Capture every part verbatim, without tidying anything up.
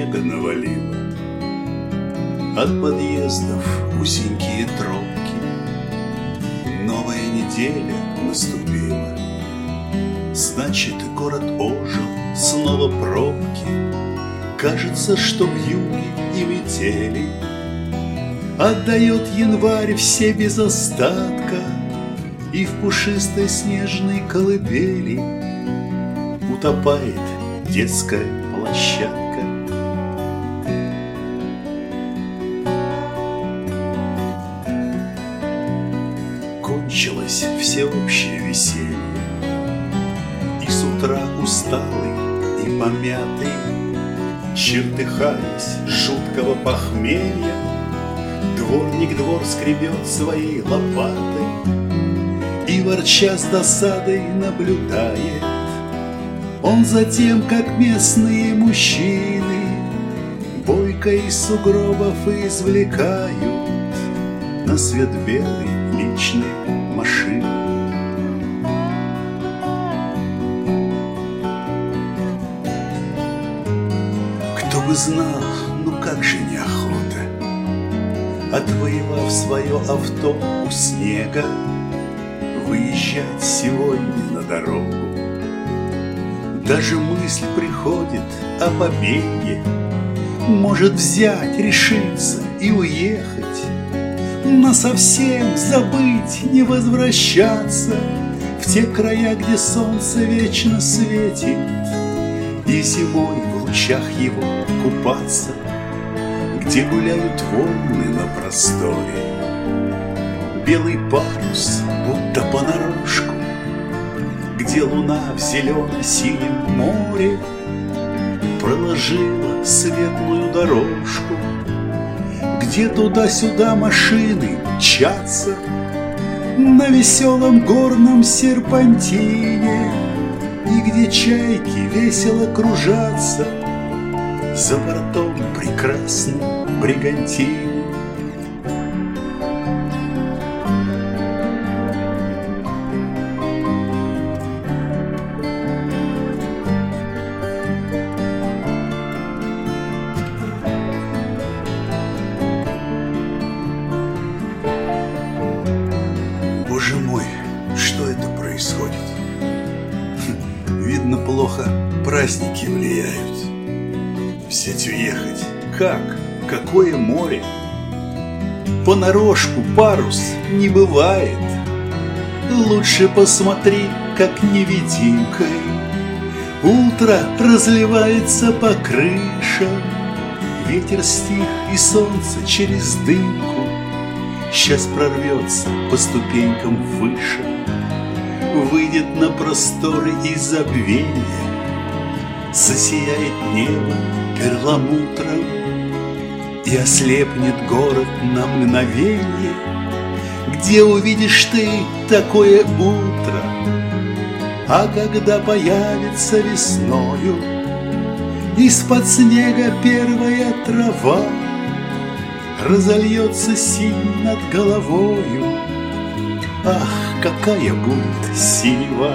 снега навалило. От подъездов узенькие тропки. Новая неделя наступила. Значит, город ожил, снова пробки. Кажется, что в юге и метели. Отдает январь все без остатка, и в пушистой снежной колыбели утопает детская площадка. Кончилось всеобщее веселье, и с утра усталый и помятый, чертыхаясь жуткого похмелья, дворник двор скребет своей лопатой и, ворча с досадой, наблюдает он за тем, как местные мужчины бойко из сугробов извлекают на свет белый личные машины. Кто бы знал, ну как же неохота, отвоевав свое авто у снега, выезжать сегодня на дорогу. Даже мысль приходит о побеге, может взять, решиться и уехать, но совсем забыть, не возвращаться в те края, где солнце вечно светит, и зимой в лучах его купаться, где гуляют волны на просторе. Белый парус, будто понарошку, где луна в зелено-синем море проложила светлую дорожку, где туда-сюда машины мчатся на веселом горном серпантине, и где чайки весело кружатся за бортом прекрасной бригантины. Боже мой, что это происходит? Видно, плохо праздники влияют. Взять уехать. Как? Какое море? Понарошку парус не бывает. Лучше посмотри, как невидимкой утро разливается по крышам. Ветер стих, и солнце через дымку сейчас прорвется по ступенькам выше, выйдет на просторы и забвенья, засияет небо перламутром, и ослепнет город на мгновенье, где увидишь ты такое утро. А когда появится весною из-под снега первая трава, разольется синь над головою, ах, какая будет синева!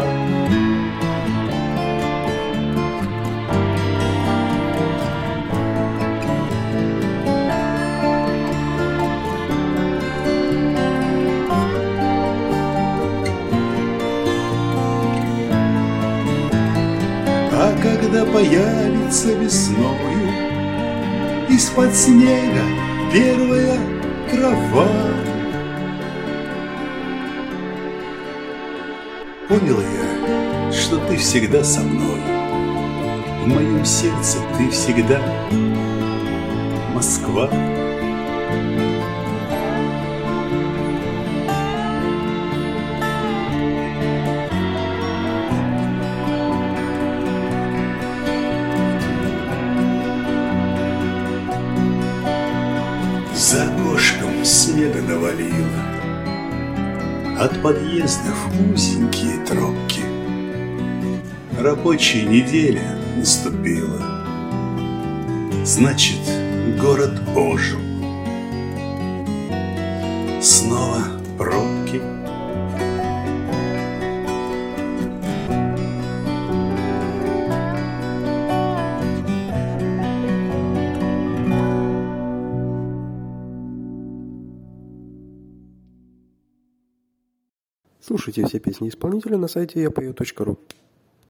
А когда появится весною из-под снега первая трава. Понял я, что ты всегда со мной, в моем сердце ты всегда Москва. За окошком снега навалило, от подъездов узенькие тропки. Рабочая неделя наступила, значит, город ожил. Снова пробки. Слушайте все песни исполнителя на сайте я пою точка ру.